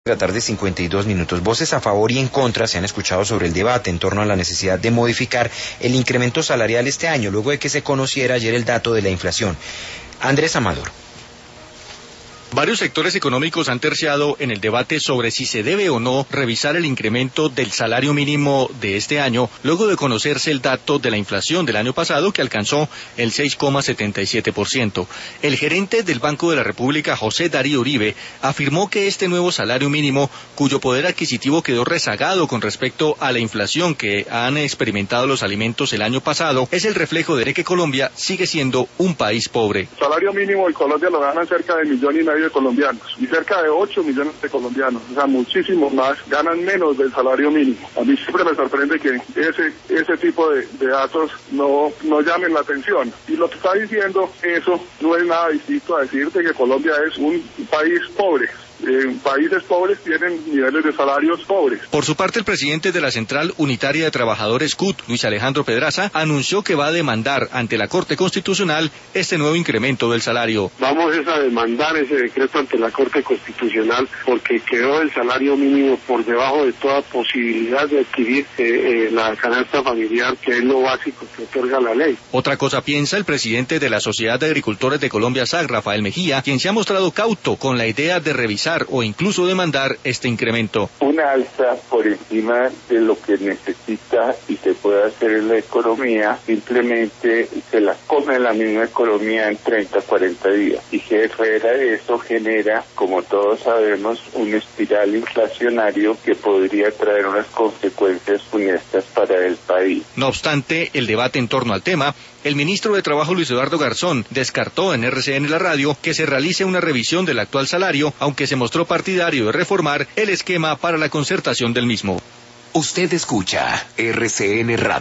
La tarde, 52 minutos. Voces a favor y en contra se han escuchado sobre el debate en torno a la necesidad de modificar el incremento salarial este año, luego de que se conociera ayer el dato de la inflación. Andrés Amador. Varios sectores económicos han terciado en el debate sobre si se debe o no revisar el incremento del salario mínimo de este año, luego de conocerse el dato de la inflación del año pasado, que alcanzó el 6,77%. El gerente del Banco de la República, José Darío Uribe, afirmó que este nuevo salario mínimo, cuyo poder adquisitivo quedó rezagado con respecto a la inflación que han experimentado los alimentos el año pasado, es el reflejo de que Colombia sigue siendo un país pobre. El salario mínimo en Colombia lo ganan cerca de 1,5 millones de colombianos y cerca de 8 millones de colombianos, o sea, muchísimos más ganan menos del salario mínimo. A mí siempre me sorprende que ese tipo de datos no llamen la atención, y lo que está diciendo eso no es nada distinto a decirte que Colombia es un país pobre. Países pobres tienen niveles de salarios pobres. Por su parte, el presidente de la Central Unitaria de Trabajadores CUT, Luis Alejandro Pedraza, anunció que va a demandar ante la Corte Constitucional este nuevo incremento del salario. Vamos a demandar ese decreto ante la Corte Constitucional porque quedó el salario mínimo por debajo de toda posibilidad de adquirir la canasta familiar, que es lo básico que otorga la ley. Otra cosa piensa el presidente de la Sociedad de Agricultores de Colombia, SAG, Rafael Mejía, quien se ha mostrado cauto con la idea de revisar o incluso demandar este incremento. Una alza por encima de lo que necesita y se puede hacer en la economía, simplemente se la come la misma economía en 30, 40 días. Y que fuera de eso genera, como todos sabemos, un espiral inflacionario que podría traer unas consecuencias funestas para el país. No obstante, el debate en torno al tema, el ministro de Trabajo, Luis Eduardo Garzón, descartó en RCN La Radio que se realice una revisión del actual salario, aunque se mostró partidario de reformar el esquema para la concertación del mismo. Usted escucha RCN Radio.